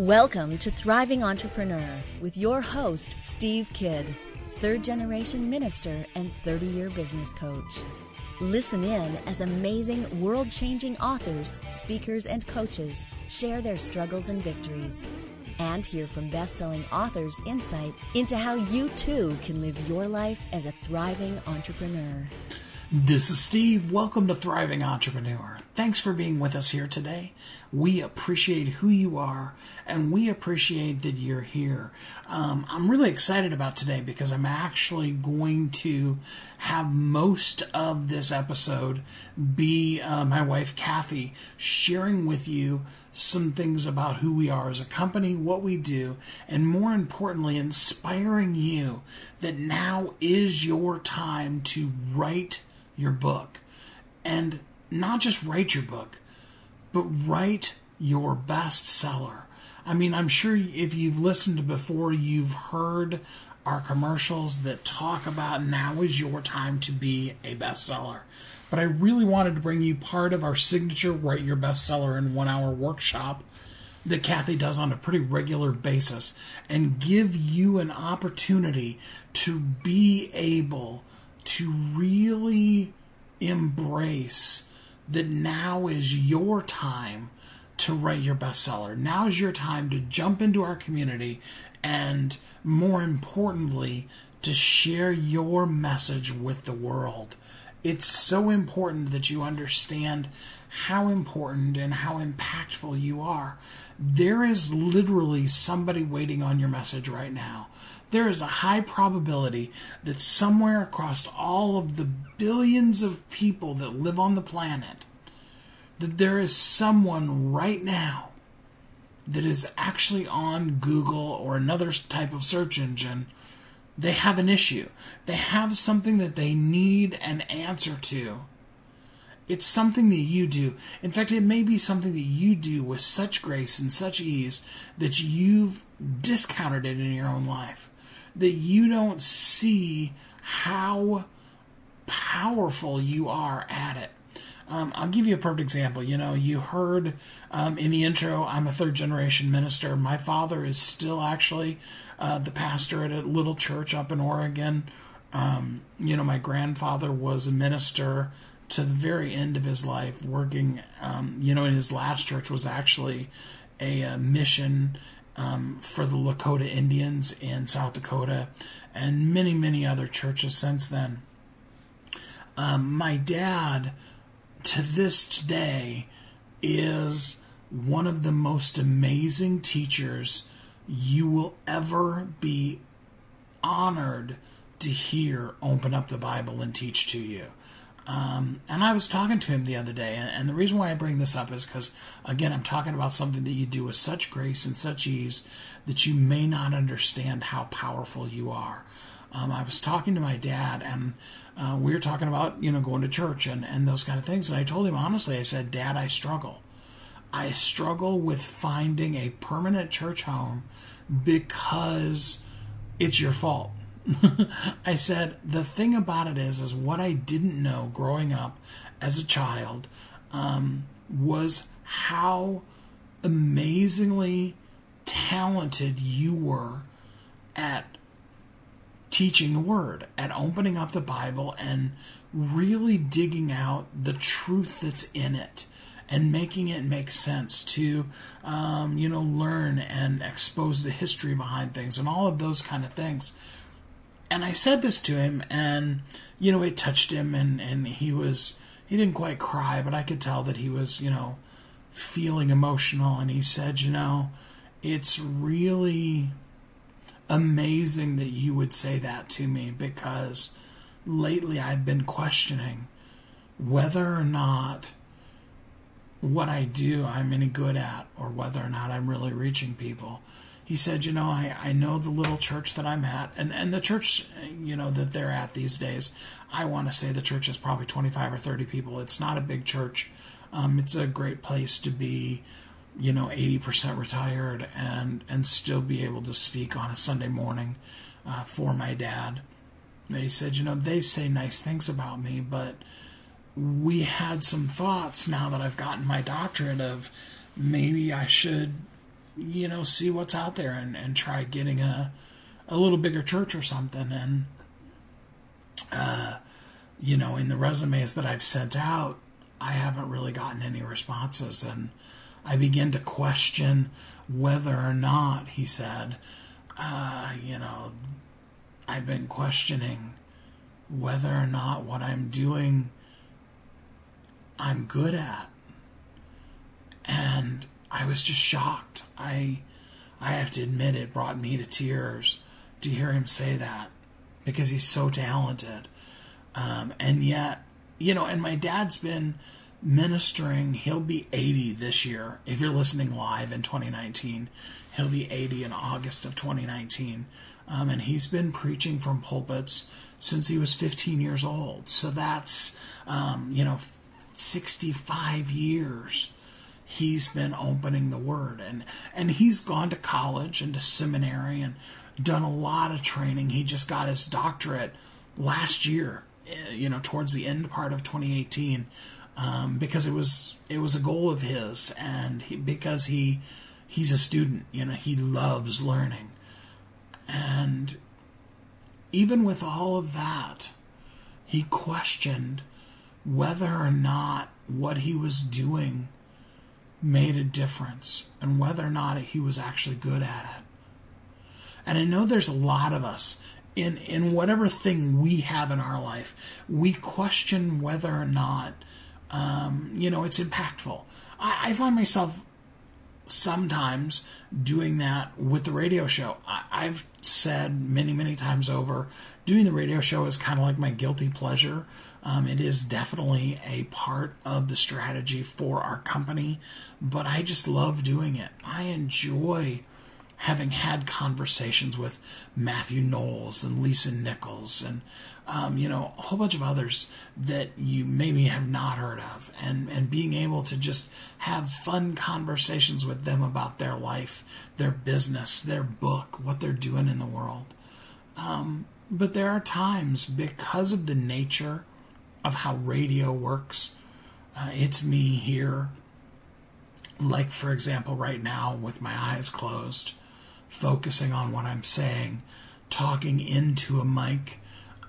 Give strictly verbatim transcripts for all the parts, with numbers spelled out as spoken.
Welcome to Thriving Entrepreneur with your host, Steve Kidd, third-generation minister and thirty-year business coach. Listen in as amazing, world-changing authors, speakers, and coaches share their struggles and victories. And hear from best-selling authors insight into how you too can live your life as a thriving entrepreneur. This is Steve. Welcome to Thriving Entrepreneur. Thanks for being with us here today. We appreciate who you are, and we appreciate that you're here. Um, I'm really excited about today because I'm actually going to have most of this episode be uh, my wife, Kathy, sharing with you some things about who we are as a company, what we do, and more importantly, inspiring you that now is your time to write your book. And not just write your book, but write your bestseller. I mean, I'm sure if you've listened before, you've heard our commercials that talk about now is your time to be a bestseller. But I really wanted to bring you part of our signature Write Your Bestseller in One Hour workshop that Kathy does on a pretty regular basis and give you an opportunity to be able to really embrace that now is your time to write your bestseller. Now is your time to jump into our community and, more importantly, to share your message with the world. It's so important that you understand how important and how impactful you are. There is literally somebody waiting on your message right now. There is a high probability that somewhere across all of the billions of people that live on the planet, that there is someone right now that is actually on Google or another type of search engine. They have an issue. They have something that they need an answer to. It's something that you do. In fact, it may be something that you do with such grace and such ease that you've discounted it in your own life, that you don't see how powerful you are at it. Um, I'll give you a perfect example. You know, you heard um, in the intro, I'm a third-generation minister. My father is still actually uh, the pastor at a little church up in Oregon. Um, you know, my grandfather was a minister to the very end of his life, working, um, you know, in his last church was actually a, a mission um, for the Lakota Indians in South Dakota, and many, many other churches since then. Um, my dad, to this day, is one of the most amazing teachers you will ever be honored to hear open up the Bible and teach to you. Um, and I was talking to him the other day, and, and the reason why I bring this up is because, again, I'm talking about something that you do with such grace and such ease that you may not understand how powerful you are. Um, I was talking to my dad, and uh, we were talking about, you know, going to church and, and those kind of things. And I told him, honestly, I said, Dad, I struggle. I struggle with finding a permanent church home because it's your fault. I said, the thing about it is, is what I didn't know growing up as a child um, was how amazingly talented you were at teaching the Word, at opening up the Bible and really digging out the truth that's in it and making it make sense to, um, you know, learn and expose the history behind things and all of those kind of things. And I said this to him, and, you know, it touched him, and, and he was, he didn't quite cry, but I could tell that he was, you know, feeling emotional. And he said, you know, it's really amazing that you would say that to me, because lately I've been questioning whether or not what I do I'm any good at, or whether or not I'm really reaching people. He said, you know, I, I know the little church that I'm at, and, and the church, you know, that they're at these days, I want to say the church is probably twenty-five or thirty people. It's not a big church. Um, it's a great place to be, you know, eighty percent retired and, and still be able to speak on a Sunday morning uh, for my dad. And he said, you know, they say nice things about me, but we had some thoughts now that I've gotten my doctorate of maybe I should you know, see what's out there and, and try getting a, a little bigger church or something. And, uh, you know, in the resumes that I've sent out, I haven't really gotten any responses. And I begin to question whether or not, he said, uh, you know, I've been questioning whether or not what I'm doing I'm good at. And I was just shocked. I I have to admit, it brought me to tears to hear him say that, because he's so talented. Um, and yet, you know, and my dad's been ministering. He'll be eighty this year. If you're listening live in twenty nineteen, he'll be eighty in August of twenty nineteen. Um, and he's been preaching from pulpits since he was fifteen years old. So that's, um, you know, sixty-five years he's been opening the Word. And, and he's gone to college and to seminary and done a lot of training. He just got his doctorate last year, you know, towards the end part of twenty eighteen, um, because it was it was a goal of his, and he, because he he's a student, you know, he loves learning. And even with all of that, he questioned whether or not what he was doing made a difference and whether or not he was actually good at it. And I know there's a lot of us in, in whatever thing we have in our life, we question whether or not, um, you know, it's impactful. I, I find myself sometimes doing that with the radio show. I, I've said many, many times over, doing the radio show is kind of like my guilty pleasure. Um, it is definitely a part of the strategy for our company, but I just love doing it. I enjoy having had conversations with Matthew Knowles and Lisa Nichols and, um, you know, a whole bunch of others that you maybe have not heard of, and, and being able to just have fun conversations with them about their life, their business, their book, what they're doing in the world. Um, but there are times, because of the nature of how radio works, uh, it's me here, like, for example, right now with my eyes closed, focusing on what I'm saying, talking into a mic,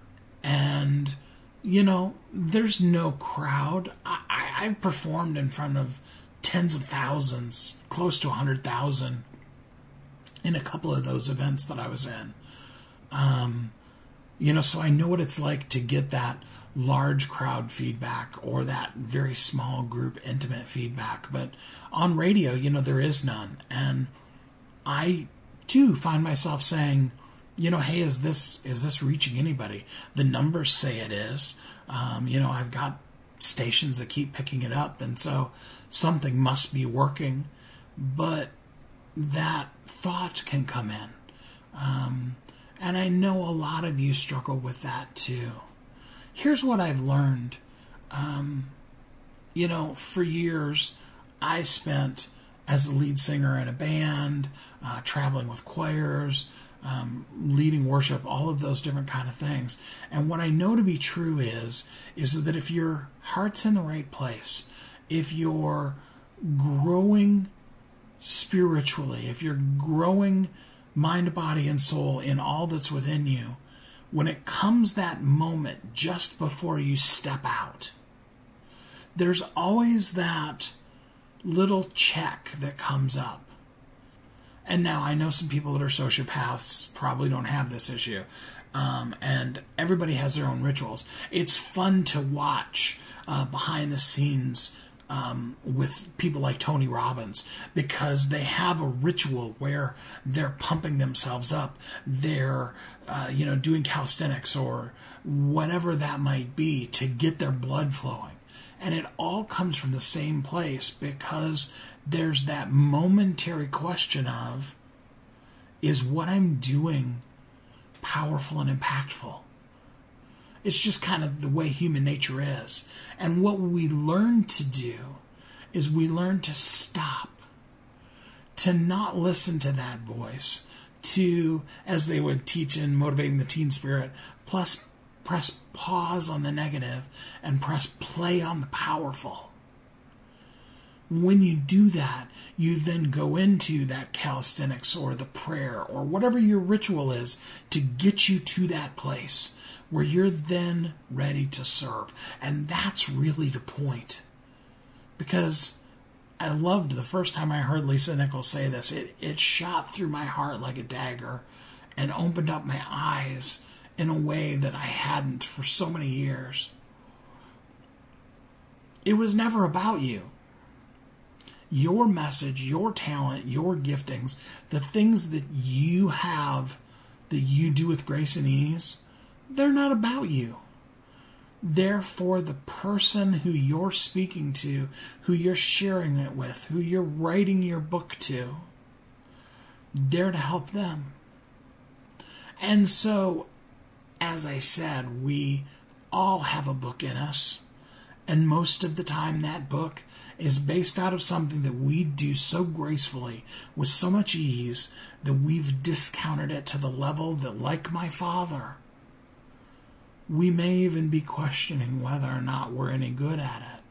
and, you know, there's no crowd. I, I, I've performed in front of tens of thousands, close to one hundred thousand in a couple of those events that I was in. Um, you know, so I know what it's like to get that large crowd feedback or that very small group intimate feedback. But on radio, you know, there is none. And I too find myself saying, you know, hey, is this is this reaching anybody? The numbers say it is. Um, you know, I've got stations that keep picking it up, and so something must be working. But that thought can come in. Um, and I know a lot of you struggle with that too. Here's what I've learned. Um, you know, for years, I spent as the lead singer in a band, uh, traveling with choirs, um, leading worship, all of those different kind of things. And what I know to be true is, is that if your heart's in the right place, if you're growing spiritually, if you're growing mind, body, and soul in all that's within you, when it comes that moment just before you step out, there's always that little check that comes up. And now I know some people that are sociopaths probably don't have this issue. Um, and everybody has their own rituals. It's fun to watch uh, behind the scenes um, with people like Tony Robbins, because they have a ritual where they're pumping themselves up. They're, uh, you know, doing calisthenics or whatever that might be to get their blood flowing. And it all comes from the same place, because there's that momentary question of, is what I'm doing powerful and impactful? It's just kind of the way human nature is. And what we learn to do is we learn to stop, to not listen to that voice, to, as they would teach in Motivating the Teen Spirit, plus press pause on the negative and press play on the powerful. When you do that, you then go into that calisthenics or the prayer or whatever your ritual is to get you to that place where you're then ready to serve. And that's really the point. Because I loved the first time I heard Lisa Nichols say this, it, it shot through my heart like a dagger and opened up my eyes in a way that I hadn't for so many years. It was never about you. Your message, your talent, your giftings, the things that you have that you do with grace and ease, they're not about you. They're for the person who you're speaking to, who you're sharing it with, who you're writing your book to. They're to help them. And so, as I said, we all have a book in us. And most of the time that book is based out of something that we do so gracefully, with so much ease, that we've discounted it to the level that, like my father, we may even be questioning whether or not we're any good at it.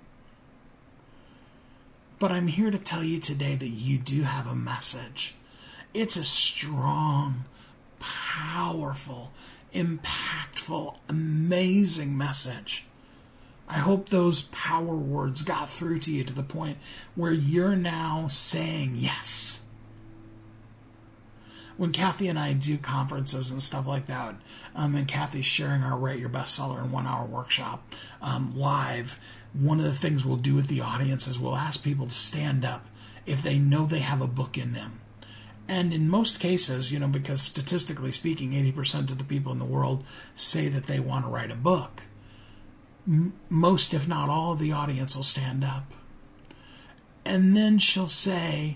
But I'm here to tell you today that you do have a message. It's a strong, powerful, impactful, amazing message. I hope those power words got through to you to the point where you're now saying yes. When Kathy and I do conferences and stuff like that, um, and Kathy's sharing our Write Your Bestseller in One Hour workshop um, live, one of the things we'll do with the audience is we'll ask people to stand up if they know they have a book in them. And in most cases, you know, because statistically speaking, eighty percent of the people in the world say that they want to write a book. Most, if not all, of the audience will stand up. And then she'll say,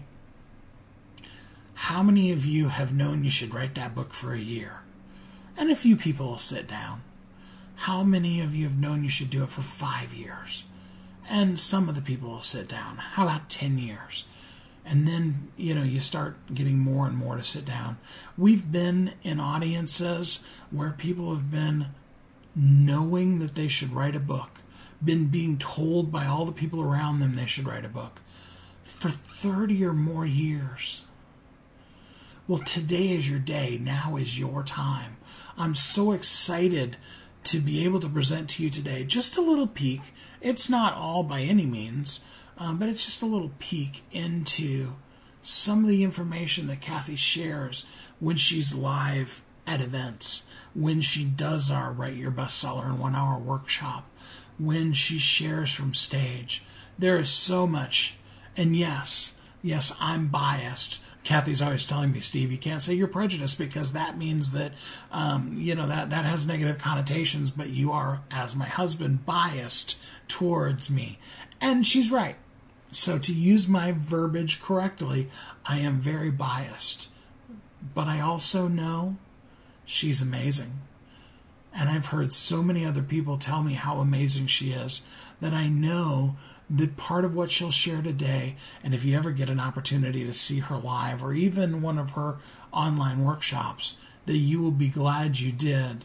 how many of you have known you should write that book for a year? And a few people will sit down. How many of you have known you should do it for five years? And some of the people will sit down. How about ten years? And then, you know, you start getting more and more to sit down. We've been in audiences where people have been knowing that they should write a book, been being told by all the people around them they should write a book for thirty or more years. Well, today is your day. Now is your time. I'm so excited to be able to present to you today just a little peek. It's not all by any means, um, but it's just a little peek into some of the information that Kathy shares when she's live at events, when she does our Write Your Bestseller in One Hour workshop, when she shares from stage. There is so much. And yes, yes, I'm biased. Kathy's always telling me, Steve, you can't say you're prejudiced because that means that, um, you know, that, that has negative connotations, but you are, as my husband, biased towards me. And she's right. So to use my verbiage correctly, I am very biased. But I also know she's amazing. And I've heard so many other people tell me how amazing she is that I know that part of what she'll share today, and if you ever get an opportunity to see her live or even one of her online workshops, that you will be glad you did.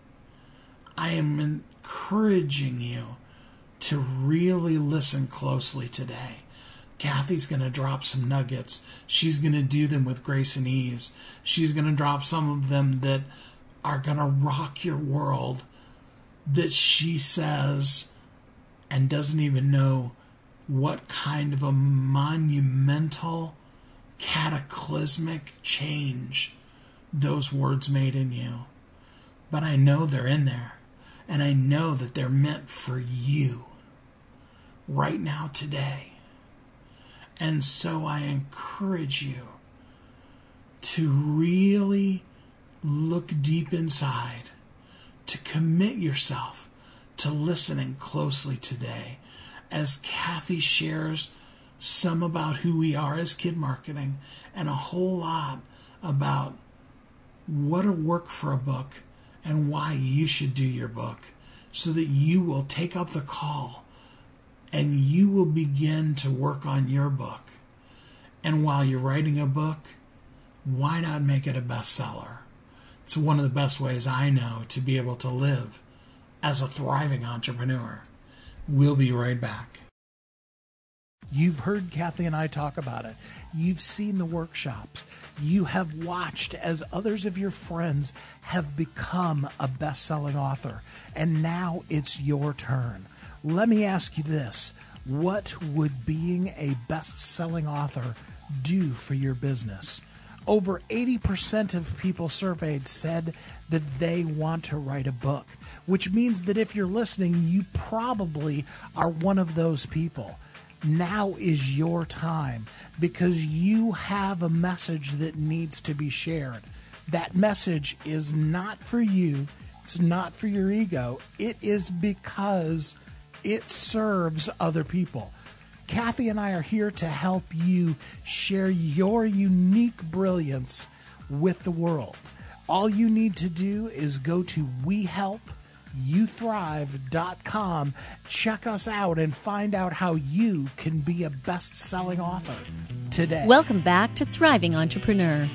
I am encouraging you to really listen closely today. Kathy's going to drop some nuggets. She's going to do them with grace and ease. She's going to drop some of them that are going to rock your world, that she says and doesn't even know what kind of a monumental, cataclysmic change those words made in you. But I know they're in there, and I know that they're meant for you right now, today. And so I encourage you to really look deep inside, to commit yourself to listening closely today as Kathy shares some about who we are as Kid Marketing and a whole lot about what to work for a book and why you should do your book, so that you will take up the call and you will begin to work on your book. And while you're writing a book, why not make it a bestseller? It's one of the best ways I know to be able to live as a thriving entrepreneur. We'll be right back. You've heard Kathy and I talk about it. You've seen the workshops. You have watched as others of your friends have become a best-selling author. And now it's your turn. Let me ask you this. What would being a best-selling author do for your business? Over eighty percent of people surveyed said that they want to write a book, which means that if you're listening, you probably are one of those people. Now is your time because you have a message that needs to be shared. That message is not for you. It's not for your ego. It is because it serves other people. Kathy and I are here to help you share your unique brilliance with the world. All you need to do is go to we help you thrive dot com, check us out, and find out how you can be a best-selling author today. Welcome back to Thriving Entrepreneur.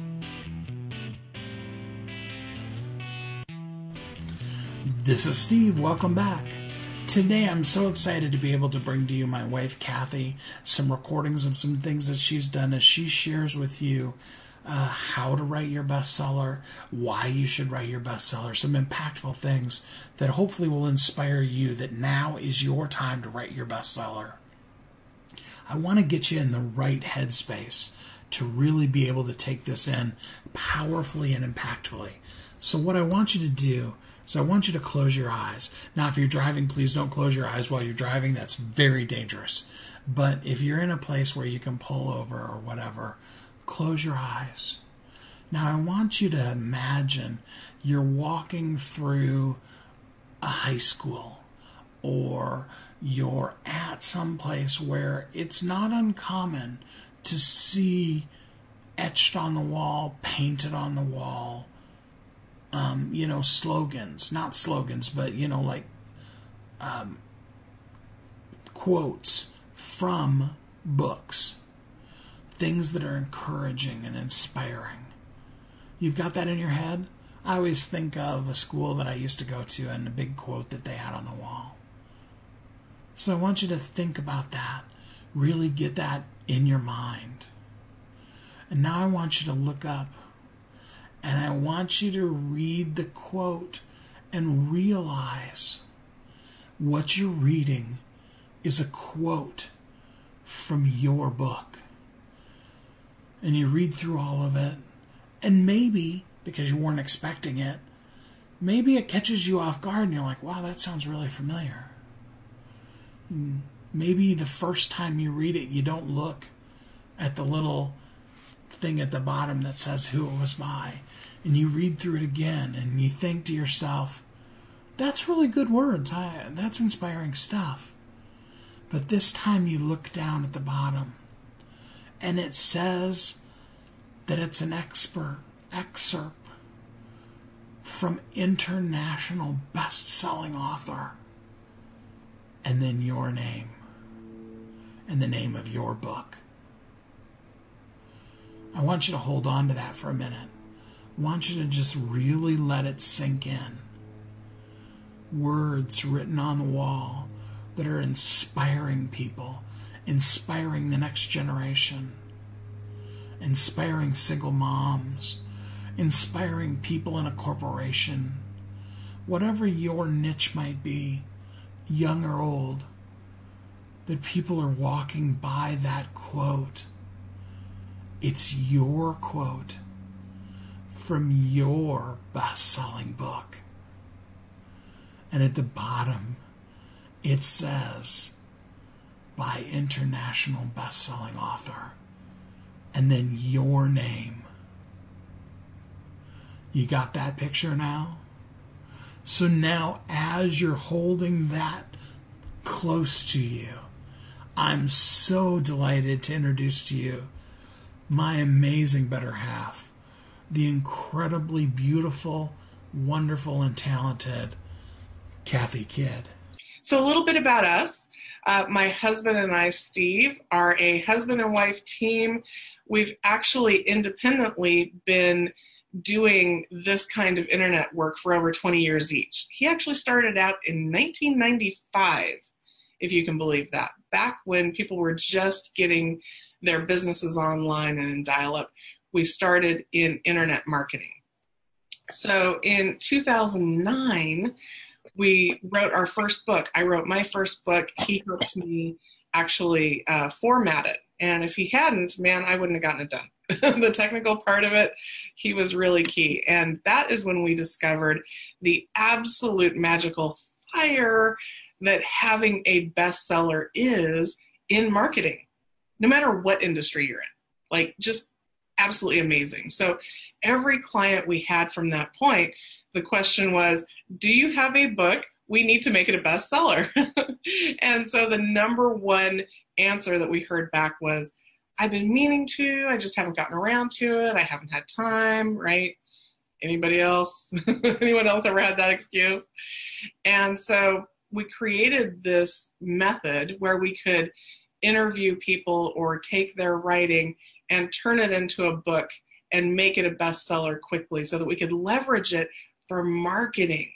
This is Steve. Welcome back. Today, I'm so excited to be able to bring to you my wife, Kathy, some recordings of some things that she's done as she shares with you uh, how to write your bestseller, why you should write your bestseller, some impactful things that hopefully will inspire you that now is your time to write your bestseller. I want to get you in the right headspace to really be able to take this in powerfully and impactfully. So what I want you to do is I want you to close your eyes. Now, if you're driving, please don't close your eyes while you're driving. That's very dangerous. But if you're in a place where you can pull over or whatever, close your eyes. Now, I want you to imagine you're walking through a high school, or you're at some place where it's not uncommon to see etched on the wall, painted on the wall, um, you know, slogans, not slogans, but, you know, like um, quotes from books, things that are encouraging and inspiring. You've got that in your head? I always think of a school that I used to go to and a big quote that they had on the wall. So I want you to think about that. Really get that in your mind. And now I want you to look up and I want you to read the quote and realize what you're reading is a quote from your book. And you read through all of it, and maybe, because you weren't expecting it, maybe it catches you off guard and you're like, wow, that sounds really familiar. And maybe the first time you read it, you don't look at the little thing at the bottom that says who it was by. And you read through it again and you think to yourself, that's really good words. I, that's inspiring stuff. But this time you look down at the bottom and it says that it's an expert excerpt from international best-selling author, and then your name and the name of your book. I want you to hold on to that for a minute. I want you to just really let it sink in. Words written on the wall that are inspiring people, inspiring the next generation, inspiring single moms, inspiring people in a corporation, whatever your niche might be, young or old, that people are walking by that quote. It's your quote from your best-selling book. And at the bottom, it says, by international best-selling author, and then your name. You got that picture now? So now, as you're holding that close to you, I'm so delighted to introduce to you my amazing better half, the incredibly beautiful, wonderful, and talented Kathy Kidd. So a little bit about us. Uh, my husband and I, Steve, are a husband and wife team. We've actually independently been doing this kind of internet work for over twenty years each. He actually started out in nineteen ninety-five, if you can believe that, back when people were just getting their businesses online and in dial-up, we started in internet marketing. So in two thousand nine, we wrote our first book. I wrote my first book. He helped me actually uh, format it. And if he hadn't, man, I wouldn't have gotten it done. The technical part of it, he was really key. And that is when we discovered the absolute magical fire that having a bestseller is in marketing, no matter what industry you're in. Like, just absolutely amazing. So every client we had from that point, the question was, do you have a book? We need to make it a bestseller. And so the number one answer that we heard back was, I've been meaning to, I just haven't gotten around to it. I haven't had time, right? Anybody else? Anyone else ever had that excuse? And so we created this method where we could interview people or take their writing and turn it into a book and make it a bestseller quickly so that we could leverage it for marketing.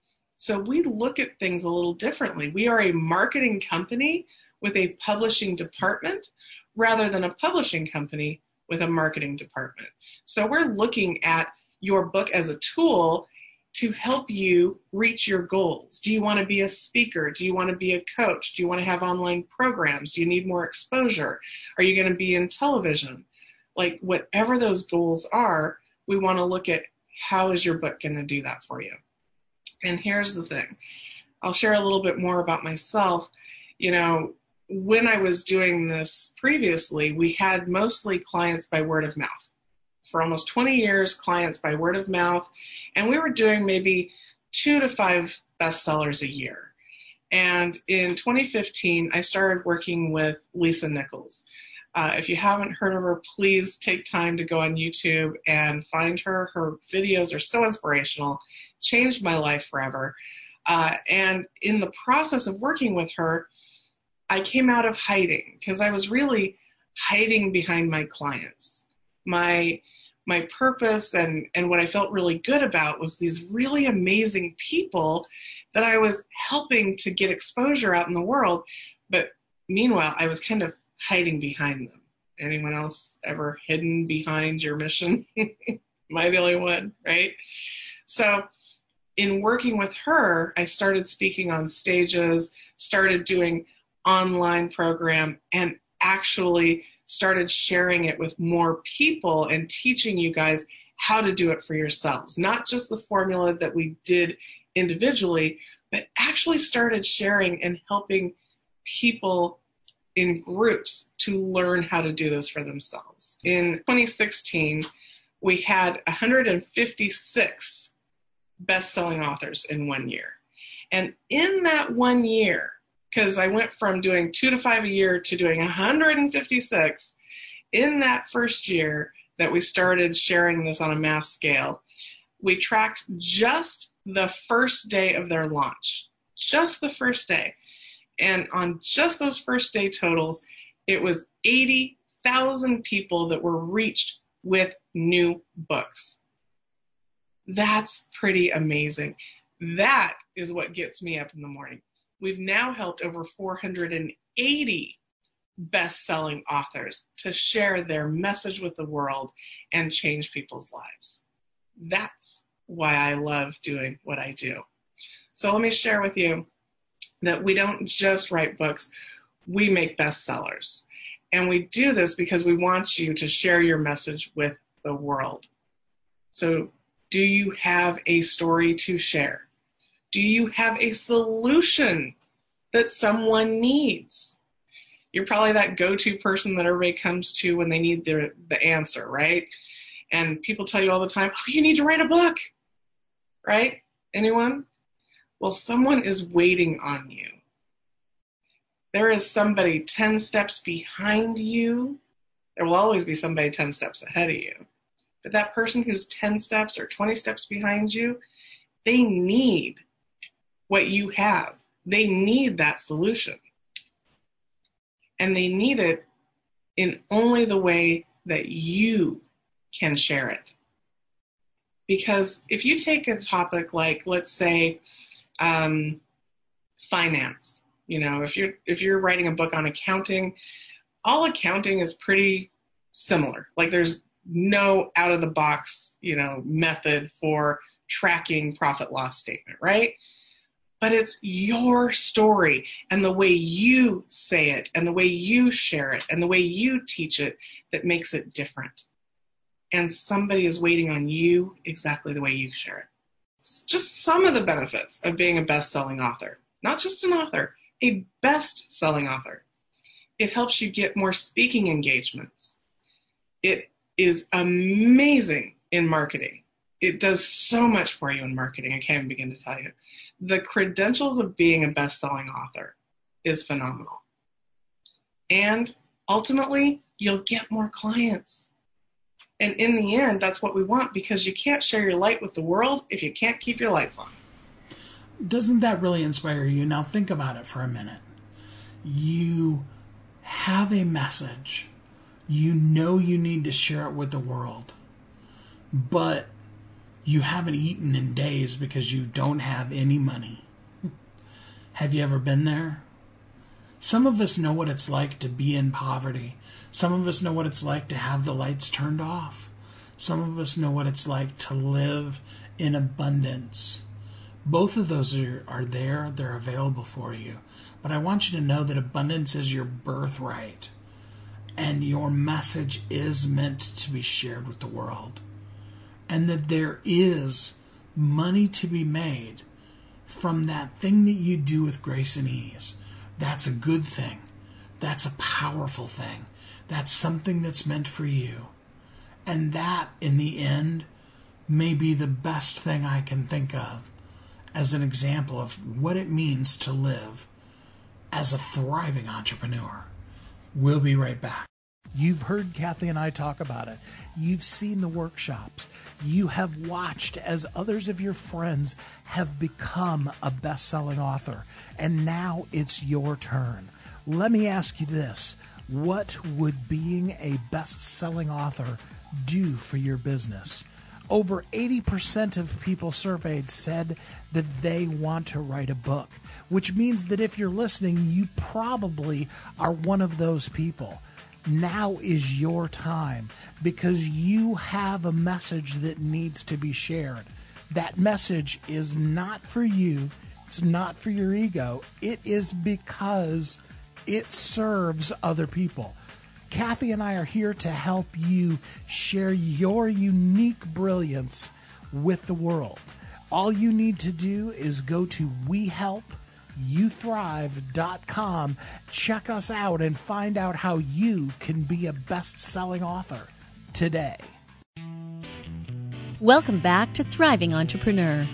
So we look at things a little differently. We are a marketing company with a publishing department rather than a publishing company with a marketing department. So we're looking at your book as a tool to help you reach your goals. Do you want to be a speaker? Do you want to be a coach? Do you want to have online programs? Do you need more exposure? Are you going to be in television? Like, whatever those goals are, we want to look at how is your book going to do that for you. And here's the thing. I'll share a little bit more about myself. You know, when I was doing this previously, we had mostly clients by word of mouth. For almost twenty years, clients by word of mouth. And we were doing maybe two to five bestsellers a year. And in twenty fifteen, I started working with Lisa Nichols. Uh, if you haven't heard of her, please take time to go on YouTube and find her. Her videos are so inspirational, changed my life forever. Uh, and in the process of working with her, I came out of hiding because I was really hiding behind my clients. My my purpose and, and what I felt really good about was these really amazing people that I was helping to get exposure out in the world. But meanwhile, I was kind of hiding behind them. Anyone else ever hidden behind your mission? Am I the only one, right? So in working with her, I started speaking on stages, started doing online program, and actually started sharing it with more people and teaching you guys how to do it for yourselves. Not just the formula that we did individually, but actually started sharing and helping people in groups to learn how to do this for themselves. In twenty sixteen, we had one hundred fifty-six best-selling authors in one year. And in that one year, because I went from doing two to five a year to doing one hundred fifty-six, in that first year that we started sharing this on a mass scale, we tracked just the first day of their launch, just the first day. And on just those first day totals, it was eighty thousand people that were reached with new books. That's pretty amazing. That is what gets me up in the morning. We've now helped over four hundred eighty best-selling authors to share their message with the world and change people's lives. That's why I love doing what I do. So let me share with you that we don't just write books, we make bestsellers. And we do this because we want you to share your message with the world. So do you have a story to share? Do you have a solution that someone needs? You're probably that go-to person that everybody comes to when they need the, the answer, right? And people tell you all the time, oh, you need to write a book, right? Anyone? Well, someone is waiting on you. There is somebody ten steps behind you. There will always be somebody ten steps ahead of you. But that person who's ten steps or twenty steps behind you, they need what you have. They need that solution. And they need it in only the way that you can share it. Because if you take a topic like, let's say, um, finance, You know, if you're if you're writing a book on accounting, all accounting is pretty similar. Like there's no out of the box, you know, method for tracking profit loss statement, right? But it's your story and the way you say it and the way you share it and the way you teach it that makes it different. And somebody is waiting on you exactly the way you share it. It's just some of the benefits of being a best-selling author. Not just an author, a best-selling author. It helps you get more speaking engagements. It is amazing in marketing. It does so much for you in marketing. I can't even begin to tell you. The credentials of being a best-selling author is phenomenal. And ultimately, you'll get more clients. And in the end, that's what we want, because you can't share your light with the world if you can't keep your lights on. Doesn't that really inspire you? Now think about it for a minute. You have a message. You know you need to share it with the world. But you haven't eaten in days because you don't have any money. Have you ever been there? Some of us know what it's like to be in poverty. Some of us know what it's like to have the lights turned off. Some of us know what it's like to live in abundance. Both of those are, are there. They're available for you. But I want you to know that abundance is your birthright. And your message is meant to be shared with the world. And that there is money to be made from that thing that you do with grace and ease. That's a good thing. That's a powerful thing. That's something that's meant for you. And that, in the end, may be the best thing I can think of as an example of what it means to live as a thriving entrepreneur. We'll be right back. You've heard Kathy and I talk about it. You've seen the workshops. You have watched as others of your friends have become a best-selling author. And now it's your turn. Let me ask you this. What would being a best-selling author do for your business? Over eighty percent of people surveyed said that they want to write a book, which means that if you're listening, you probably are one of those people. Now is your time, because you have a message that needs to be shared. That message is not for you. It's not for your ego. It is because it serves other people. Kathy and I are here to help you share your unique brilliance with the world. All you need to do is go to we help you thrive dot com, check us out, and find out how you can be a best-selling author today. Welcome back to Thriving Entrepreneur.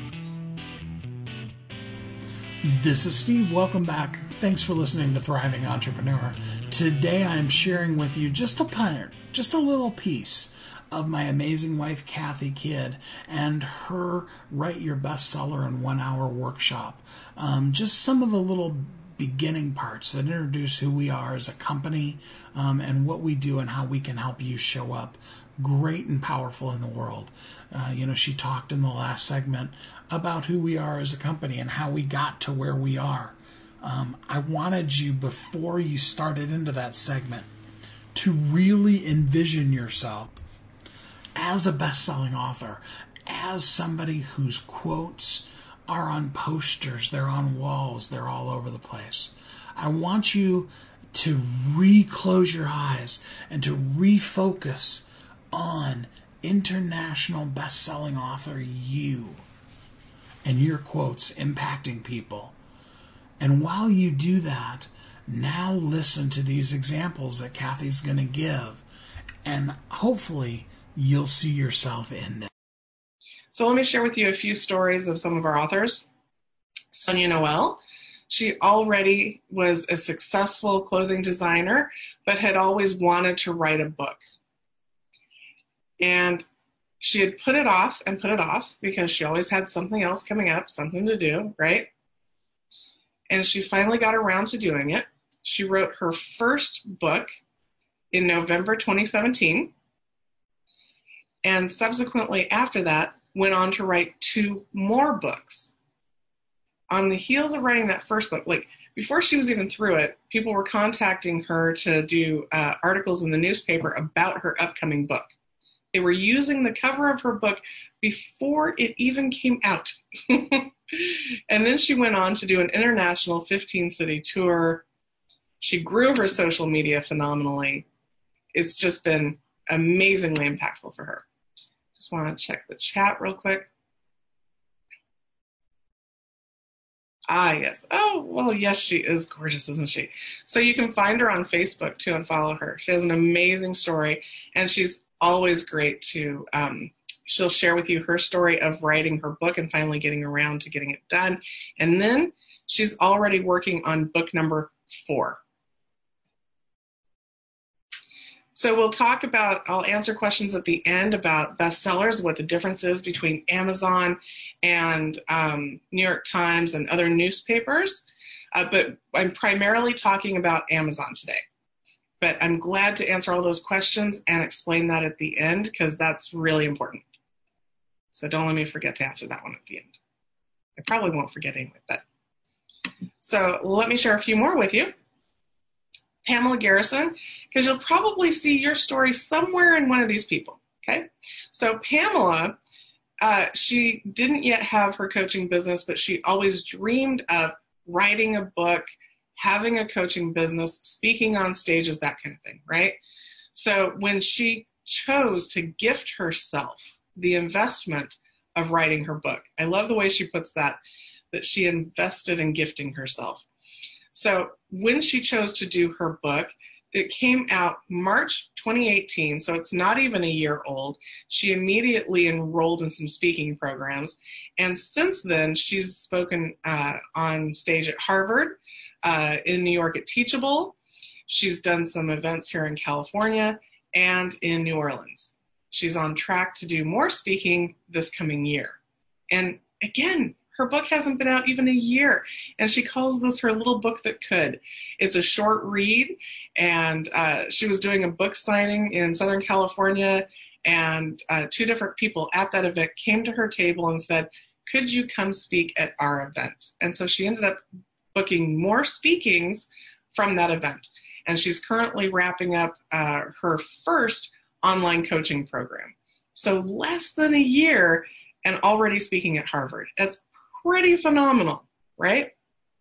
This is Steve. Welcome back. Thanks for listening to Thriving Entrepreneur. Today I'm sharing with you just a part, just a little piece of my amazing wife, Kathy Kidd, and her Write Your Bestseller in One Hour workshop. Um, just some of the little beginning parts that introduce who we are as a company um, and what we do and how we can help you show up great and powerful in the world. Uh, you know, she talked in the last segment about who we are as a company and how we got to where we are. Um, I wanted you, before you started into that segment, to really envision yourself as a best-selling author, as somebody whose quotes are on posters, they're on walls, they're all over the place. I want you to re-close your eyes and to refocus on international best-selling author you and your quotes impacting people. And while you do that, now listen to these examples that Kathy's going to give, and hopefully you'll see yourself in them. So let me share with you a few stories of some of our authors. Sonia Noel, she already was a successful clothing designer, but had always wanted to write a book. And she had put it off and put it off because she always had something else coming up, something to do, right? And she finally got around to doing it. She wrote her first book in November twenty seventeen. And subsequently after that, went on to write two more books. On the heels of writing that first book, like before she was even through it, people were contacting her to do uh, articles in the newspaper about her upcoming book. They were using the cover of her book before it even came out. And then she went on to do an international fifteen-city tour. She grew her social media phenomenally. It's just been amazingly impactful for her. Just want to check the chat real quick. Ah, yes. Oh, well, yes, she is gorgeous, isn't she? So you can find her on Facebook, too, and follow her. She has an amazing story, and she's always great to, um, she'll share with you her story of writing her book and finally getting around to getting it done. And then she's already working on book number four. So we'll talk about, I'll answer questions at the end about bestsellers, what the difference is between Amazon and um, New York Times and other newspapers. Uh, but I'm primarily talking about Amazon today. But I'm glad to answer all those questions and explain that at the end, because that's really important. So don't let me forget to answer that one at the end. I probably won't forget anyway, but. So let me share a few more with you. Pamela Garrison, because you'll probably see your story somewhere in one of these people, okay? So Pamela, uh, she didn't yet have her coaching business, but she always dreamed of writing a book, having a coaching business, speaking on stages, that kind of thing, right? So when she chose to gift herself the investment of writing her book, I love the way she puts that, that she invested in gifting herself. So when she chose to do her book, it came out March twenty eighteen, so it's not even a year old. She immediately enrolled in some speaking programs, and since then she's spoken uh, on stage at Harvard, uh, in New York at Teachable. She's done some events here in California and in New Orleans. She's on track to do more speaking this coming year. And again, her book hasn't been out even a year, and she calls this her little book that could. It's a short read, and uh, she was doing a book signing in Southern California, and uh, two different people at that event came to her table and said, could you come speak at our event? And so she ended up booking more speakings from that event, and she's currently wrapping up uh, her first online coaching program. So less than a year and already speaking at Harvard. That's pretty phenomenal, right?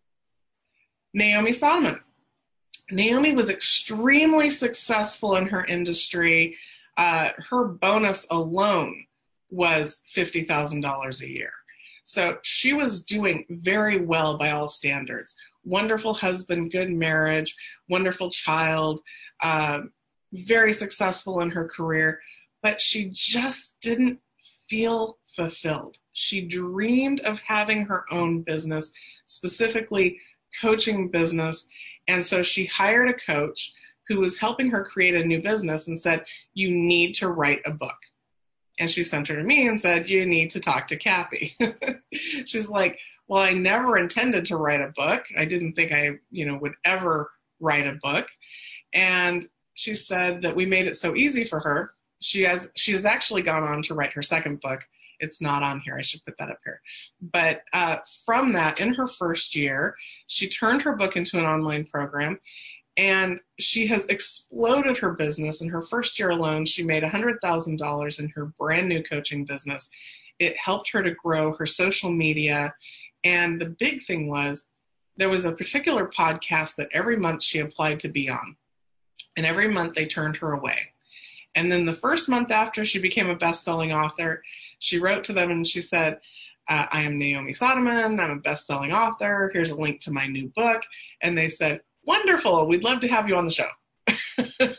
Naomi Solomon. Naomi was extremely successful in her industry. Uh, her bonus alone was fifty thousand dollars a year. So she was doing very well by all standards. Wonderful husband, good marriage, wonderful child, uh, very successful in her career, but she just didn't feel fulfilled. She dreamed of having her own business, specifically coaching business. And so she hired a coach who was helping her create a new business and said, you need to write a book. And she sent her to me and said, you need to talk to Kathy. She's like, well, I never intended to write a book. I didn't think I, you know, would ever write a book. And she said that we made it so easy for her. She has, she has actually gone on to write her second book. It's not on here. I should put that up here. But uh, from that, in her first year, she turned her book into an online program, and she has exploded her business. In her first year alone, she made one hundred thousand dollars in her brand new coaching business. It helped her to grow her social media. And the big thing was there was a particular podcast that every month she applied to be on. And every month they turned her away. And then the first month after she became a best-selling author, she wrote to them and she said, uh, I am Naomi Solomon. I'm a best-selling author. Here's a link to my new book. And they said, wonderful. We'd love to have you on the show.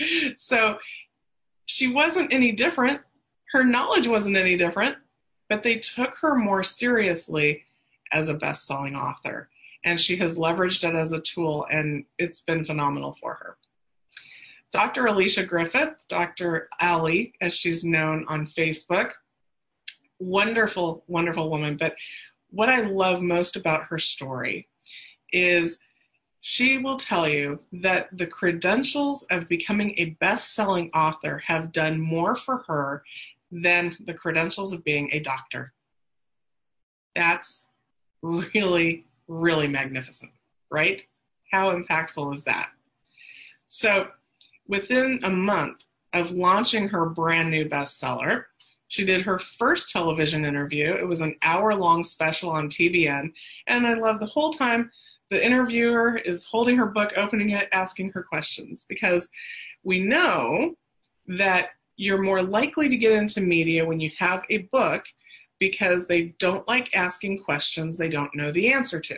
So she wasn't any different. Her knowledge wasn't any different, but they took her more seriously as a best-selling author. And she has leveraged it as a tool, and it's been phenomenal for her. Doctor Alicia Griffith, Doctor Ali, as she's known on Facebook, wonderful, wonderful woman. But what I love most about her story is she will tell you that the credentials of becoming a best-selling author have done more for her than the credentials of being a doctor. That's really, really magnificent. right? How impactful is that? So within a month of launching her brand new bestseller, she did her first television interview. It was an hour-long special on T B N, and I love the whole time the interviewer is holding her book, opening it, asking her questions, because we know that you're more likely to get into media when you have a book because they don't like asking questions they don't know the answer to.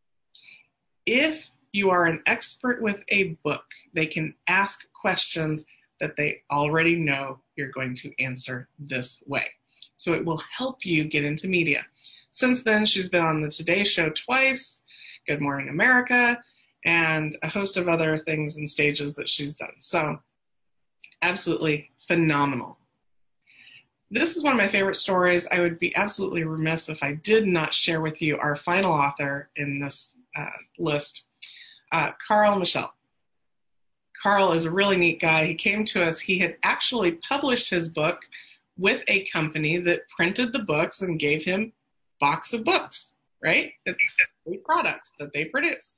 If you are an expert with a book, they can ask questions that they already know you're going to answer this way. So it will help you get into media. Since then, she's been on the Today Show twice, Good Morning America, and a host of other things and stages that she's done. So absolutely phenomenal. This is one of my favorite stories. I would be absolutely remiss if I did not share with you our final author in this uh, list, uh, Carl Michel. Carl is a really neat guy. He came to us. He had actually published his book with a company that printed the books and gave him a box of books, right? It's a product that they produce.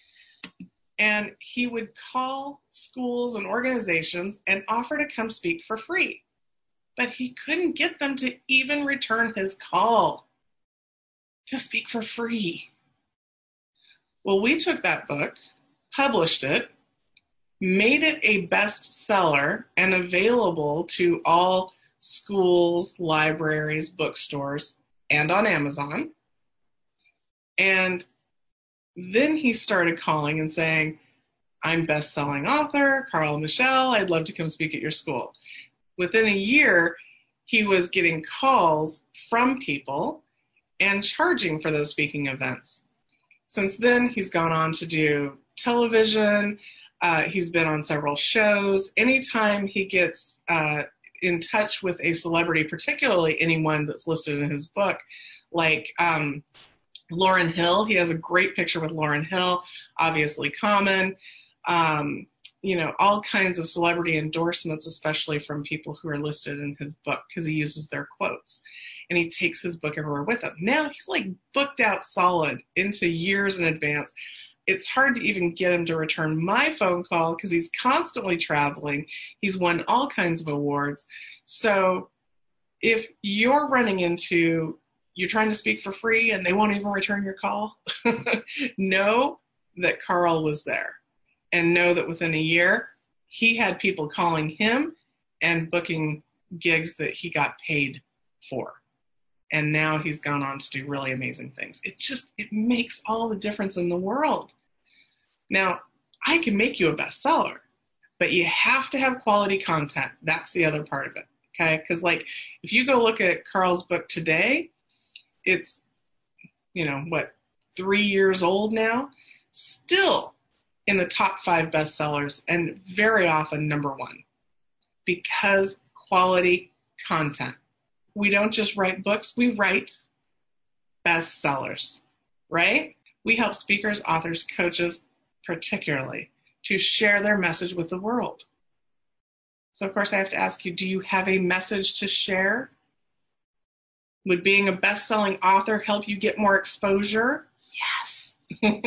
And he would call schools and organizations and offer to come speak for free. But he couldn't get them to even return his call to speak for free. Well, we took that book, published it, made it a bestseller and available to all schools, libraries, bookstores, and on Amazon. And then he started calling and saying, I'm best-selling author, Carl Michel, I'd love to come speak at your school. Within a year, he was getting calls from people and charging for those speaking events. Since then, he's gone on to do television. Uh, he's been on several shows. Anytime he gets uh, in touch with a celebrity, particularly anyone that's listed in his book, like um, Lauryn Hill, he has a great picture with Lauryn Hill, obviously Common, um, you know, all kinds of celebrity endorsements, especially from people who are listed in his book, because he uses their quotes. And he takes his book everywhere with him. Now he's like booked out solid into years in advance. It's hard to even get him to return my phone call because he's constantly traveling. He's won all kinds of awards. So if you're running into, you're trying to speak for free and they won't even return your call, know that Carl was there. And know that within a year, he had people calling him and booking gigs that he got paid for. And now he's gone on to do really amazing things. It just, it makes all the difference in the world. Now, I can make you a bestseller, but you have to have quality content. That's the other part of it, okay? Because like, if you go look at Carl's book today, it's, you know, what, three years old now? Still in the top five bestsellers, and very often number one, because quality content. We don't just write books, we write bestsellers, right? We help speakers, authors, coaches, particularly, to share their message with the world. So of course I have to ask you, do you have a message to share? Would being a best-selling author help you get more exposure? Yes.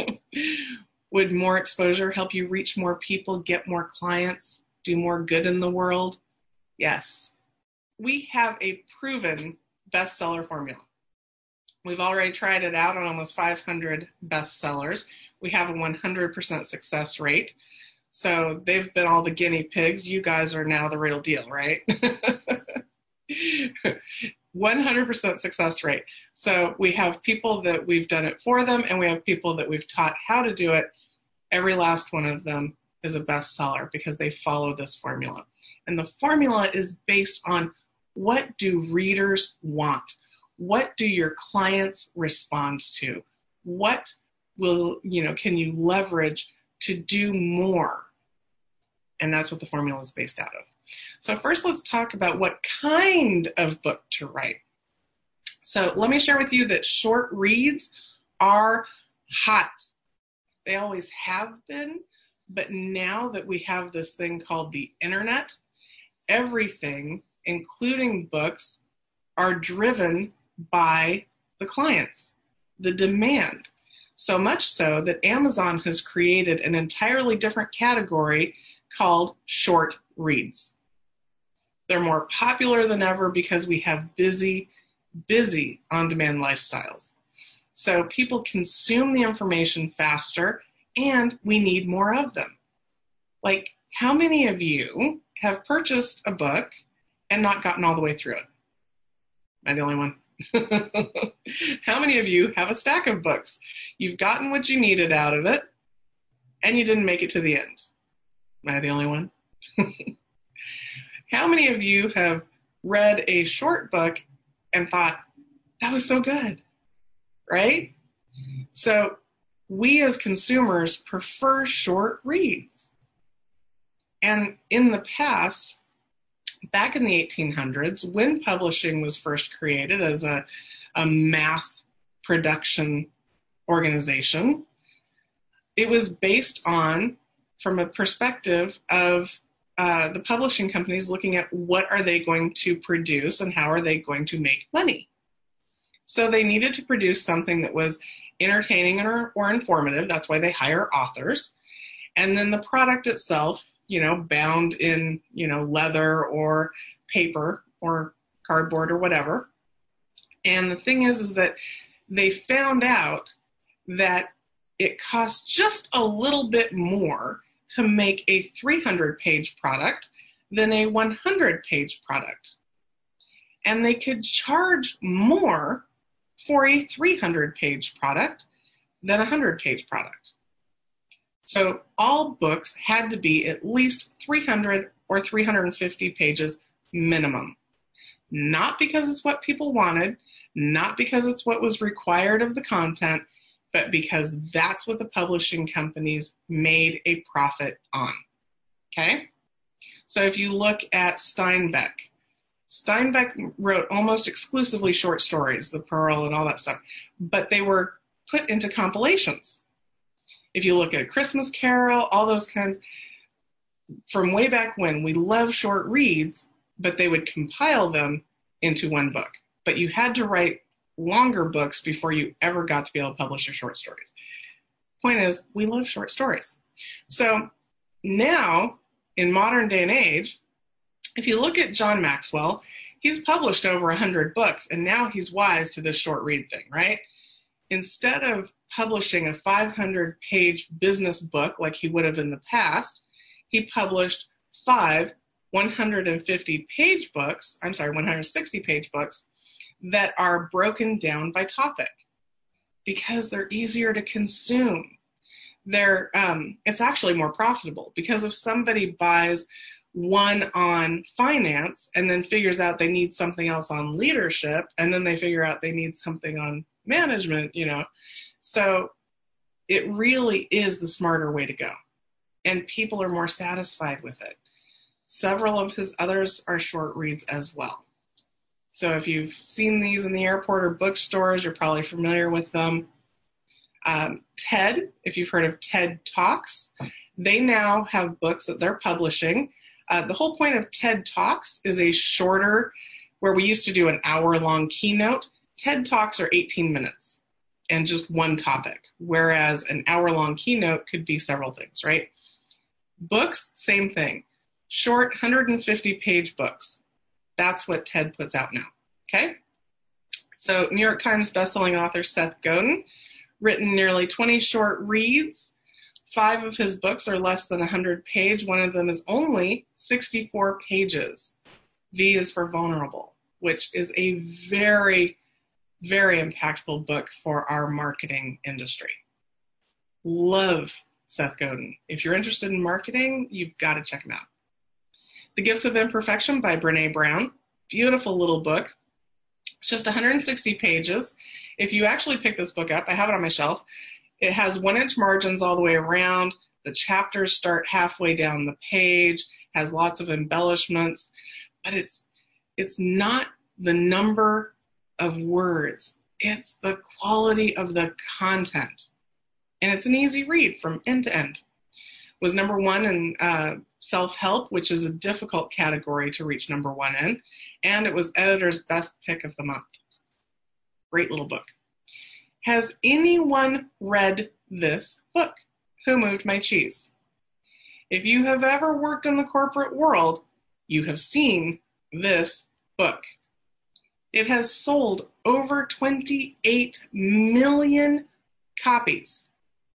Would more exposure help you reach more people, get more clients, do more good in the world? Yes. We have a proven bestseller formula. We've already tried it out on almost five hundred bestsellers. We have a one hundred percent success rate. So they've been all the guinea pigs. You guys are now the real deal, right? one hundred percent success rate. So we have people that we've done it for them, and we have people that we've taught how to do it. Every last one of them is a bestseller because they follow this formula. And the formula is based on, what do readers want? What do your clients respond to? What will, you know, can you leverage to do more? And that's what the formula is based out of. So first, let's talk about what kind of book to write. So let me share with you that short reads are hot. They always have been, but now that we have this thing called the internet, everything, including books, are driven by the clients, the demand. So much so that Amazon has created an entirely different category called short reads. They're more popular than ever because we have busy, busy on-demand lifestyles. So people consume the information faster, and we need more of them. Like, how many of you have purchased a book and not gotten all the way through it? Am I the only one? How many of you have a stack of books? You've gotten what you needed out of it, and you didn't make it to the end. Am I the only one? How many of you have read a short book and thought, that was so good, right? So we as consumers prefer short reads. And in the past, back in the eighteen hundreds, when publishing was first created as a, a mass production organization, it was based on, from a perspective of uh, the publishing companies looking at what are they going to produce and how are they going to make money. So they needed to produce something that was entertaining or, or informative. That's why they hire authors. And then the product itself, you know, bound in, you know, leather or paper or cardboard or whatever. And the thing is, is that they found out that it costs just a little bit more to make a three hundred page product than a one hundred page product. And they could charge more for a three hundred page product than a one hundred page product. So all books had to be at least three hundred or three hundred fifty pages minimum. Not because it's what people wanted, not because it's what was required of the content, but because that's what the publishing companies made a profit on. Okay? So if you look at Steinbeck, Steinbeck wrote almost exclusively short stories, The Pearl and all that stuff, but they were put into compilations. If you look at A Christmas Carol, all those kinds, from way back when, we love short reads, but they would compile them into one book. But you had to write longer books before you ever got to be able to publish your short stories. Point is, we love short stories. So now, in modern day and age, if you look at John Maxwell, he's published over one hundred books, and now he's wise to this short read thing, right? Instead of publishing a five hundred page business book like he would have in the past, he published five one hundred fifty page books, I'm sorry, one hundred sixty page books that are broken down by topic because they're easier to consume. They're, um, it's actually more profitable because if somebody buys one on finance and then figures out they need something else on leadership, and then they figure out they need something on management, you know. So it really is the smarter way to go. And people are more satisfied with it. Several of his others are short reads as well. So if you've seen these in the airport or bookstores, you're probably familiar with them. Um, TED, if you've heard of TED Talks, they now have books that they're publishing. Uh, the whole point of TED Talks is a shorter, where we used to do an hour-long keynote. TED Talks are eighteen minutes and just one topic, whereas an hour-long keynote could be several things, right? Books, same thing. Short one hundred fifty page books. That's what TED puts out now, okay? So New York Times bestselling author Seth Godin, written nearly twenty short reads. Five of his books are less than one hundred page. One of them is only sixty-four pages. V is for vulnerable, which is a very, very impactful book for our marketing industry. Love Seth Godin. If you're interested in marketing, you've got to check him out. The Gifts of Imperfection by Brené Brown. Beautiful little book. It's just one hundred sixty pages. If you actually pick this book up, I have it on my shelf. It has one-inch margins all the way around. The chapters start halfway down the page, has lots of embellishments, but it's it's not the number of words. It's the quality of the content. And it's an easy read from end to end. Was number one in uh, self-help, which is a difficult category to reach number one in. And it was editor's best pick of the month. Great little book. Has anyone read this book? Who Moved My Cheese? If you have ever worked in the corporate world, you have seen this book. It has sold over twenty-eight million copies.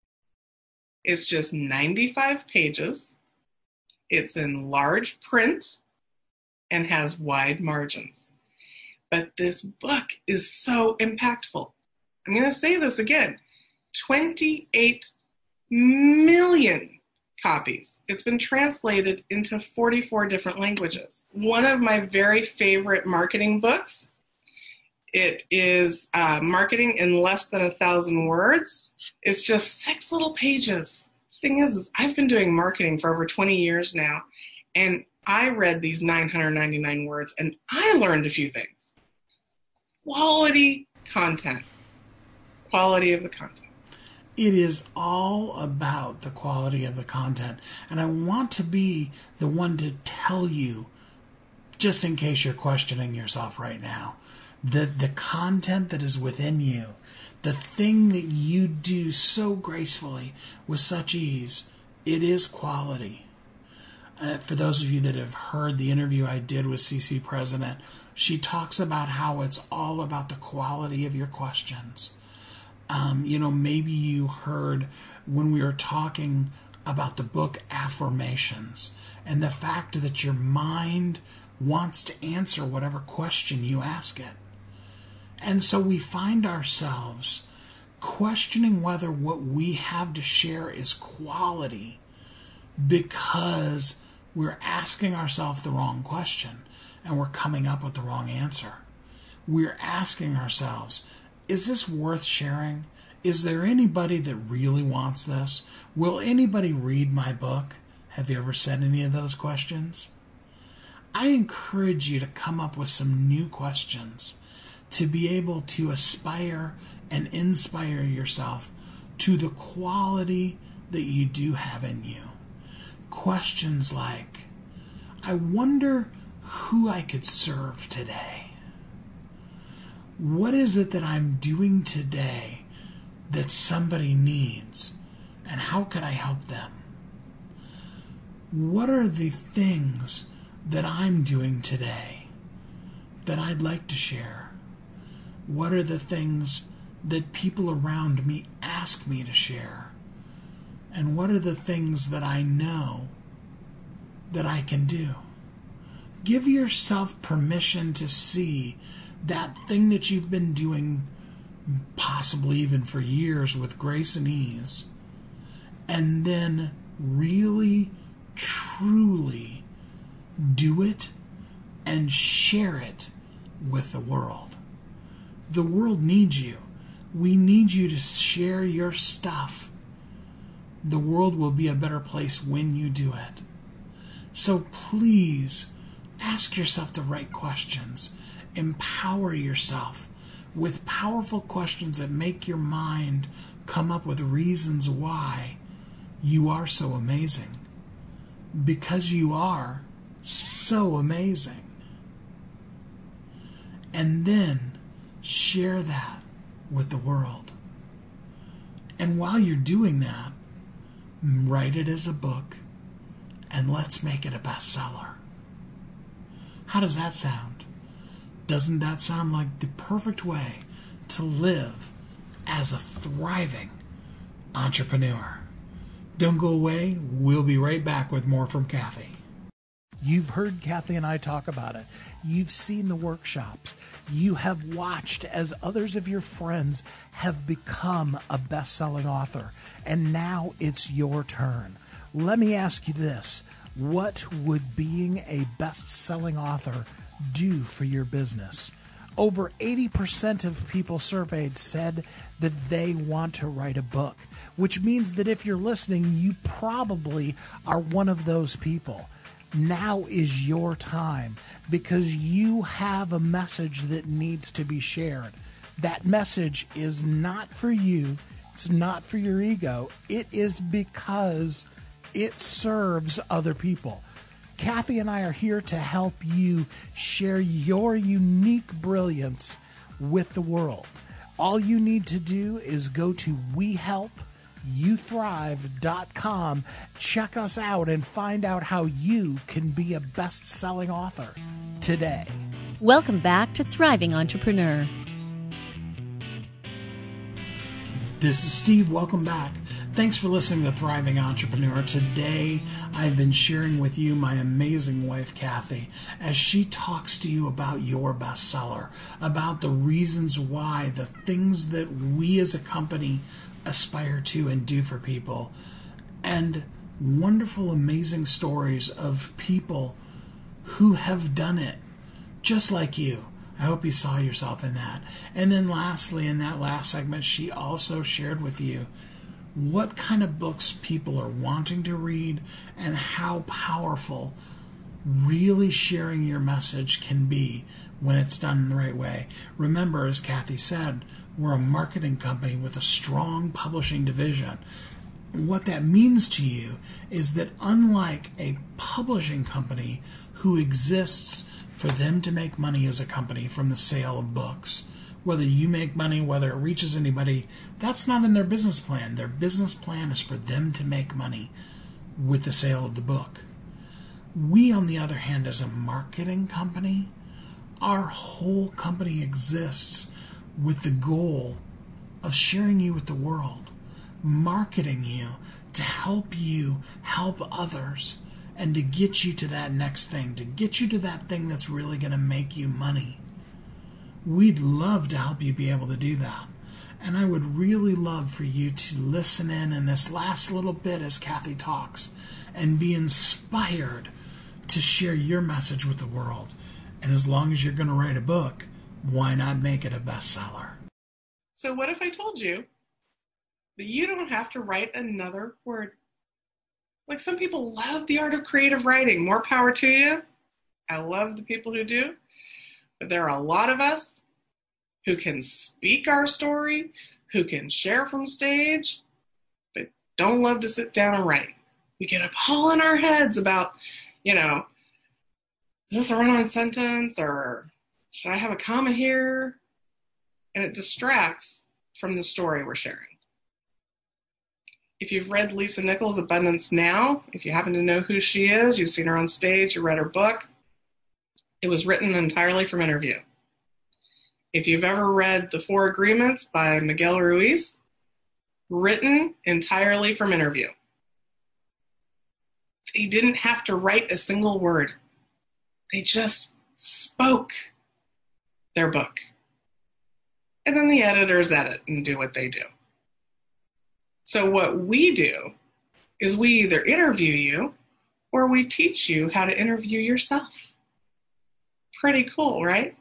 It's just ninety-five pages. It's in large print and has wide margins. But this book is so impactful. I'm going to say this again. twenty-eight million copies. It's been translated into forty-four different languages. One of my very favorite marketing books. It is uh, Marketing in Less Than a Thousand Words. It's just six little pages. Thing is, is, I've been doing marketing for over twenty years now, and I read these nine hundred ninety-nine words, and I learned a few things. Quality content. Quality of the content. It is all about the quality of the content. And I want to be the one to tell you, just in case you're questioning yourself right now, that the content that is within you, the thing that you do so gracefully with such ease, it is quality. Uh, for those of you that have heard the interview I did with C C President, she talks about how it's all about the quality of your questions. Um, you know, maybe you heard when we were talking about the book Affirmations and the fact that your mind wants to answer whatever question you ask it. And so we find ourselves questioning whether what we have to share is quality because we're asking ourselves the wrong question and we're coming up with the wrong answer. We're asking ourselves, is this worth sharing? Is there anybody that really wants this? Will anybody read my book? Have you ever said any of those questions? I encourage you to come up with some new questions to be able to aspire and inspire yourself to the quality that you do have in you. Questions like, I wonder who I could serve today. What is it that I'm doing today that somebody needs, and how could I help them? What are the things that I'm doing today that I'd like to share? What are the things that people around me ask me to share? And what are the things that I know that I can do? Give yourself permission to see that thing that you've been doing, possibly even for years with grace and ease, and then really, truly do it and share it with the world. The world needs you. We need you to share your stuff. The world will be a better place when you do it. So please ask yourself the right questions. Empower yourself with powerful questions that make your mind come up with reasons why you are so amazing. Because you are so amazing. And then share that with the world. And while you're doing that, write it as a book and let's make it a bestseller. How does that sound? Doesn't that sound like the perfect way to live as a thriving entrepreneur? Don't go away. We'll be right back with more from Kathy. You've heard Kathy and I talk about it. You've seen the workshops. You have watched as others of your friends have become a best-selling author. And now it's your turn. Let me ask you this. What would being a best-selling author do for your business? Over eighty percent of people surveyed said that they want to write a book, which means that if you're listening, you probably are one of those people. Now is your time because you have a message that needs to be shared. That message is not for you. It's not for your ego. It is because it serves other people. Kathy and I are here to help you share your unique brilliance with the world. All you need to do is go to we help you thrive dot com, check us out, and find out how you can be a best-selling author today. Welcome back to Thriving Entrepreneur. This is Steve. Welcome back. Thanks for listening to Thriving Entrepreneur. Today, I've been sharing with you my amazing wife, Kathy, as she talks to you about your bestseller, about the reasons why, the things that we as a company aspire to and do for people, and wonderful, amazing stories of people who have done it just like you. I hope you saw yourself in that. And then lastly, in that last segment, she also shared with you what kind of books people are wanting to read and how powerful really sharing your message can be when it's done in the right way. Remember, as Kathy said, we're a marketing company with a strong publishing division. What that means to you is that unlike a publishing company who exists for them to make money as a company from the sale of books, whether you make money, whether it reaches anybody, that's not in their business plan. Their business plan is for them to make money with the sale of the book. We, on the other hand, as a marketing company, our whole company exists with the goal of sharing you with the world, marketing you to help you help others, and to get you to that next thing, to get you to that thing that's really going to make you money. We'd love to help you be able to do that. And I would really love for you to listen in in this last little bit as Kathy talks and be inspired to share your message with the world. And as long as you're going to write a book, why not make it a bestseller? So what if I told you that you don't have to write another word? Like, some people love the art of creative writing. More power to you. I love the people who do. But there are a lot of us who can speak our story, who can share from stage, but don't love to sit down and write. We get up all in our heads about, you know, is this a run-on sentence, or should I have a comma here? And it distracts from the story we're sharing. If you've read Lisa Nichols' Abundance Now, if you happen to know who she is, you've seen her on stage, you read her book, it was written entirely from interview. If you've ever read The Four Agreements by Miguel Ruiz, written entirely from interview. They didn't have to write a single word. They just spoke their book. And then the editors edit and do what they do. So what we do is we either interview you or we teach you how to interview yourself. Pretty cool, right?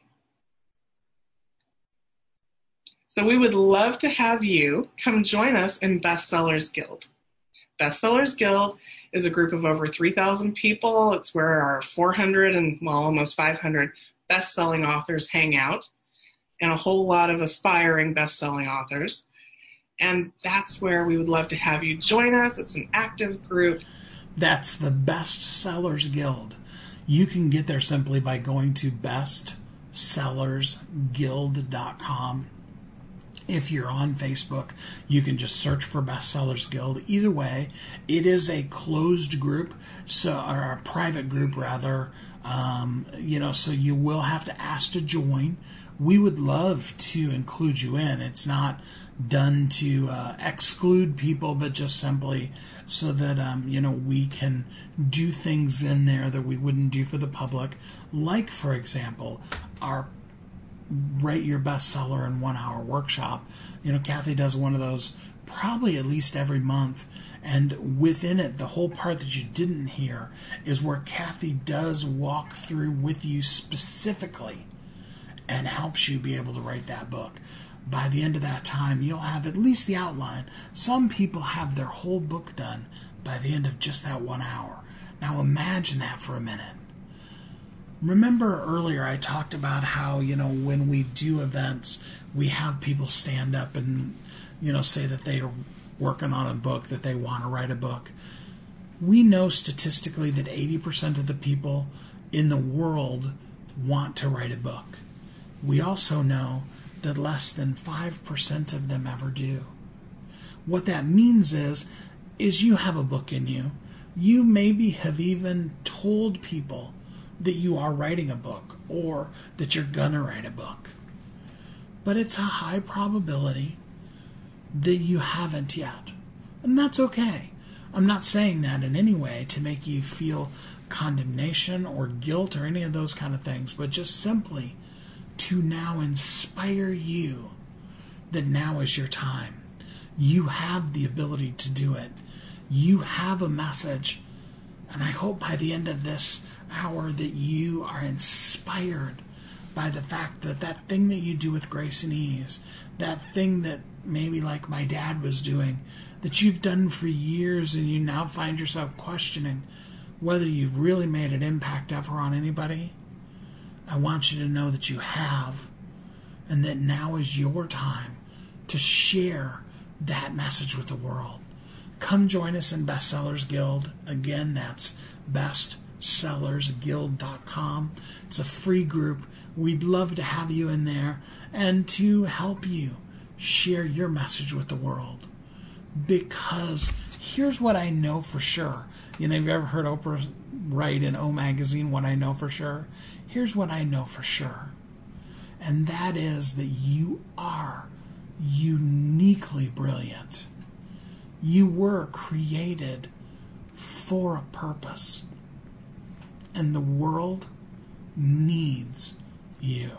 So we would love to have you come join us in Bestsellers Guild. Bestsellers Guild is a group of over three thousand people. It's where our four hundred and, well, almost five hundred best-selling authors hang out, and a whole lot of aspiring best-selling authors. And that's where we would love to have you join us. It's an active group. That's the Bestsellers Guild. You can get there simply by going to best sellers guild dot com. If you're on Facebook, you can just search for Bestsellers Guild. Either way, it is a closed group, so or a private group rather. Um, you know, so you will have to ask to join. We would love to include you in. It's not done to uh, exclude people, but just simply so that um, you know, we can do things in there that we wouldn't do for the public. Like, for example, our Write Your Bestseller in One Hour workshop. You know, Kathy does one of those probably at least every month, and within it, the whole part that you didn't hear is where Kathy does walk through with you specifically and helps you be able to write that book. By the end of that time, you'll have at least the outline. Some people have their whole book done by the end of just that one hour. Now imagine that for a minute. Remember earlier I talked about how, you know, when we do events, we have people stand up and, you know, say that they are working on a book, that they want to write a book. We know statistically that eighty percent of the people in the world want to write a book. We also know that less than five percent of them ever do. What that means is, is you have a book in you. You maybe have even told people that you are writing a book or that you're gonna write a book. But it's a high probability that you haven't yet. And that's okay. I'm not saying that in any way to make you feel condemnation or guilt or any of those kind of things, but just simply to now inspire you that now is your time. You have the ability to do it. You have a message, and I hope by the end of this hour that you are inspired by the fact that that thing that you do with grace and ease, that thing that maybe like my dad was doing, that you've done for years and you now find yourself questioning whether you've really made an impact ever on anybody. I want you to know that you have, and that now is your time to share that message with the world. Come join us in Bestsellers Guild. Again, that's best sellers guild dot com. It's a free group. We'd love to have you in there and to help you share your message with the world. Because here's what I know for sure. You know, have you ever heard Oprah write in O Magazine, What I Know for Sure? Here's what I know for sure. And that is that you are uniquely brilliant. You were created for a purpose. And the world needs you.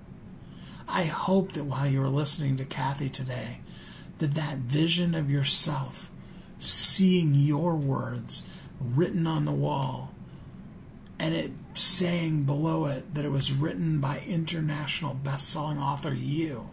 I hope that while you were listening to Kathy today, that that vision of yourself, seeing your words written on the wall, and it saying below it that it was written by international best-selling author you,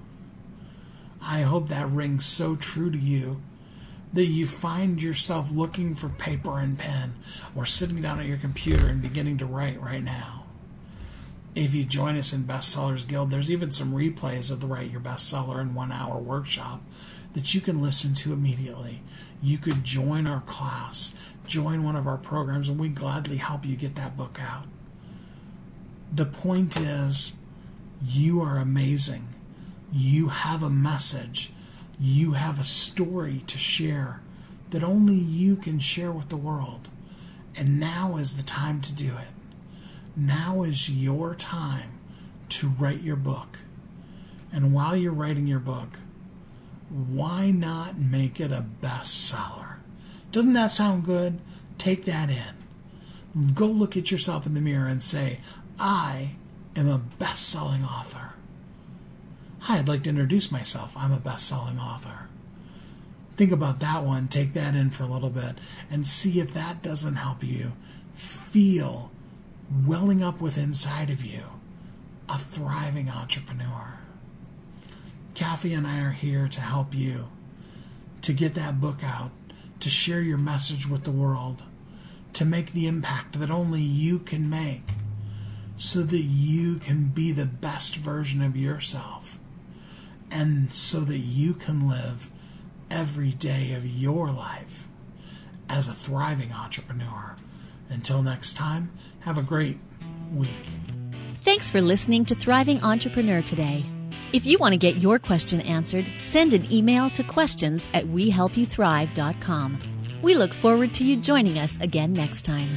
I hope that rings so true to you that you find yourself looking for paper and pen or sitting down at your computer and beginning to write right now. If you join us in Bestsellers Guild, there's even some replays of the Write Your Bestseller in One Hour workshop that you can listen to immediately. You could join our class, join one of our programs, and we'd gladly help you get that book out. The point is, you are amazing. You have a message. You have a story to share that only you can share with the world. And now is the time to do it. Now is your time to write your book. And while you're writing your book, why not make it a bestseller? Doesn't that sound good? Take that in. Go look at yourself in the mirror and say, I am a best-selling author. Hi, I'd like to introduce myself. I'm a best-selling author. Think about that one. Take that in for a little bit and see if that doesn't help you feel welling up with inside of you a thriving entrepreneur. Kathy and I are here to help you to get that book out, to share your message with the world, to make the impact that only you can make so that you can be the best version of yourself and so that you can live every day of your life as a thriving entrepreneur. Until next time, have a great week. Thanks for listening to Thriving Entrepreneur today. If you want to get your question answered, send an email to questions at we help you thrive dot com. We look forward to you joining us again next time.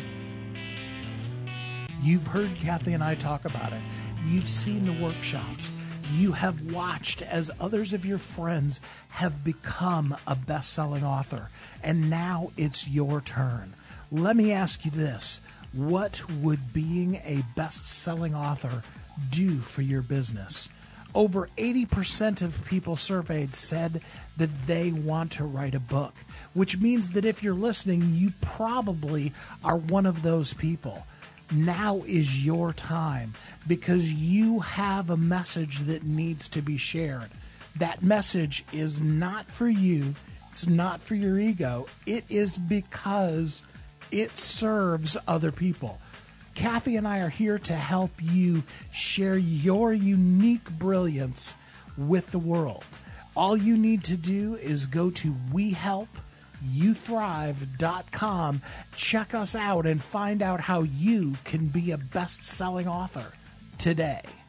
You've heard Kathy and I talk about it. You've seen the workshops. You have watched as others of your friends have become a best-selling author. And now it's your turn. Let me ask you this. What would being a best-selling author do for your business? Over eighty percent of people surveyed said that they want to write a book, which means that if you're listening, you probably are one of those people. Now is your time because you have a message that needs to be shared. That message is not for you. It's not for your ego. It is because it serves other people. Kathy and I are here to help you share your unique brilliance with the world. All you need to do is go to we help you thrive dot com, check us out, and find out how you can be a best-selling author today.